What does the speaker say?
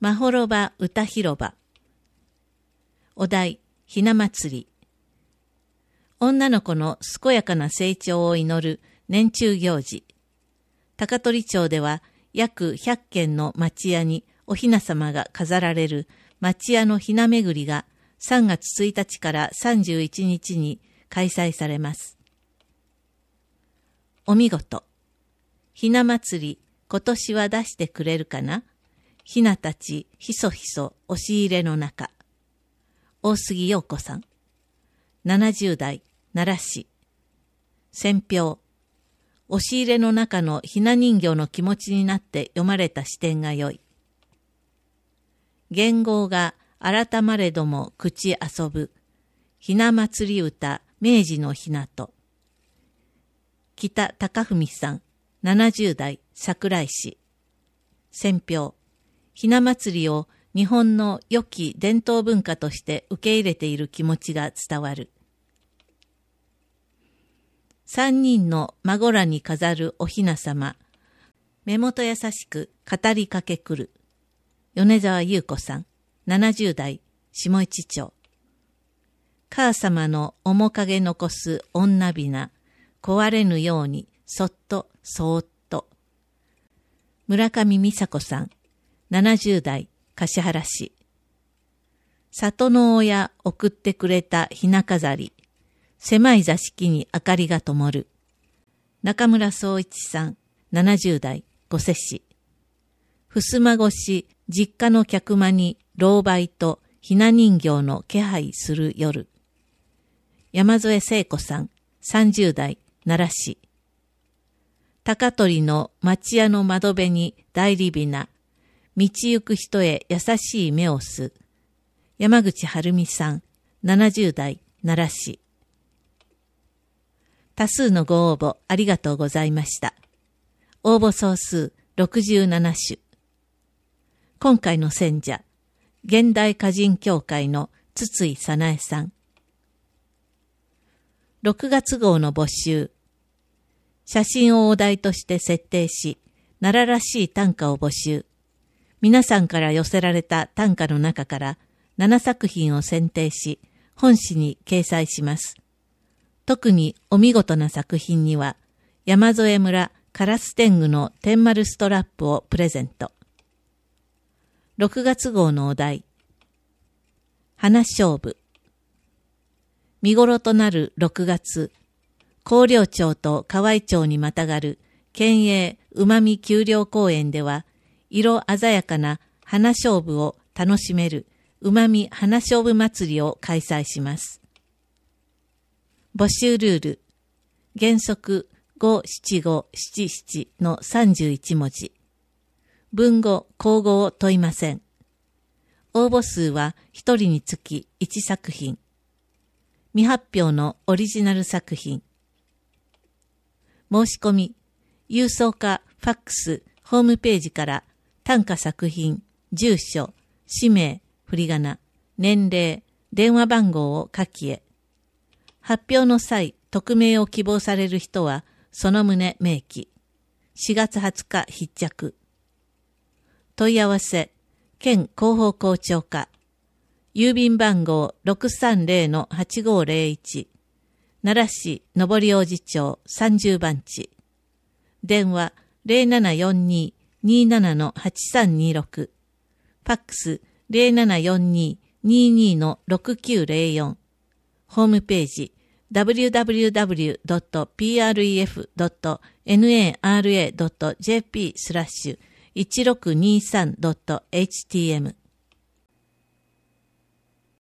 まほろば歌広場。お題、ひな祭り。女の子の健やかな成長を祈る年中行事。高取町では約100軒の町屋におひな様が飾られる町屋のひな巡りが3月1日から31日に開催されます。お見事。ひな祭り、今年は出してくれるかな。ひなたちひそひそ押し入れの中。大杉陽子さん。70代、奈良市。選評。押し入れの中のひな人形の気持ちになって読まれた視点が良い。元号が改まれども口遊ぶ。ひな祭り歌、明治のひなと。北隆文さん、70代、桜井市。選評。ひな祭りを日本の良き伝統文化として受け入れている気持ちが伝わる。三人の孫らに飾るおひなさま。目元優しく語りかけくる。米沢優子さん、70代、下市町。母様の面影残す女びな、壊れぬようにそっとそーっと。村上美佐子さん、70代、橿原市。里の親送ってくれたひな飾り。狭い座敷に明かりが灯る。中村総一さん、70代、御所市。ふすま越し、実家の客間に老媒とひな人形の気配する夜。山添聖子さん、30代、奈良市。高取の町屋の窓辺に代理びな。道行く人へ優しい目をす。山口晴美さん、70代、奈良市。多数のご応募ありがとうございました。応募総数67種。今回の選者、現代歌人協会の筒井早苗さん。6月号の募集。写真をお題として設定し、奈良らしい短歌を募集。皆さんから寄せられた短歌の中から7作品を選定し、本誌に掲載します。特にお見事な作品には、山添村カラス天狗の天丸ストラップをプレゼント。6月号のお題。花菖蒲。見頃となる6月、広陵町と河合町にまたがる県営うまみ丘陵公園では、色鮮やかな花菖蒲を楽しめるうまみ花菖蒲祭りを開催します。募集ルール。原則57577の31文字。文語、口語を問いません。応募数は1人につき1作品。未発表のオリジナル作品。申し込み、郵送かファックス、ホームページから短歌作品、住所、氏名、振り仮名、年齢、電話番号を書きへ。発表の際、匿名を希望される人は、その旨明記。4月20日必着。問い合わせ、県広報校長課。郵便番号 630-8501。奈良市上王子町30番地。電話 0742-27-8326。ファックス 0742-22-6904。ホームページwww.pref.nara.jp/1623.htm